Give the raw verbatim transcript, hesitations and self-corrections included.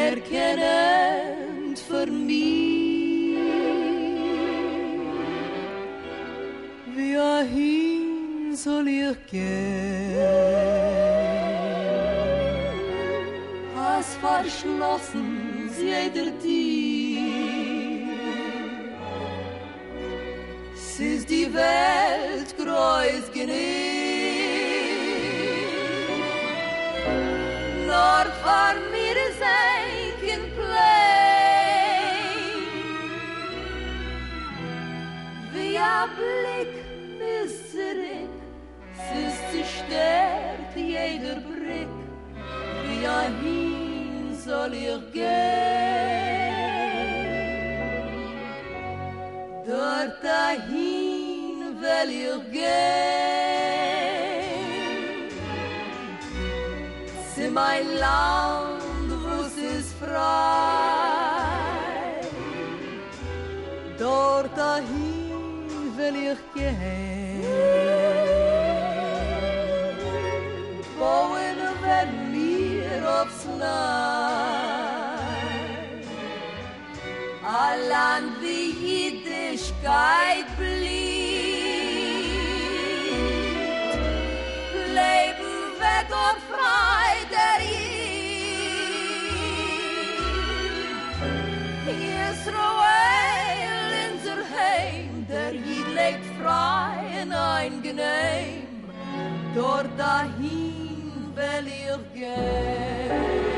erkennend für mich, wie hin soll ich gehen, hast verschlossen jeder Tür, es ist die Welt groß genug. Nur vor mir ist ein Plein, wie ein Blick bis zurück, es ist zerstört jeder Brick, wie ein Hin soll ich gehen, dort dahin will ich gehen. In mein Land, wo's ist frei, dort dahin will ich gehen. Bauen werden wir aufs Nein, ein Land wie Jüdischkeit blieb, Leben wird und frei. Israel in der Heim, der Jid lebt frei und eingenehm, dort dahin will ich gehen.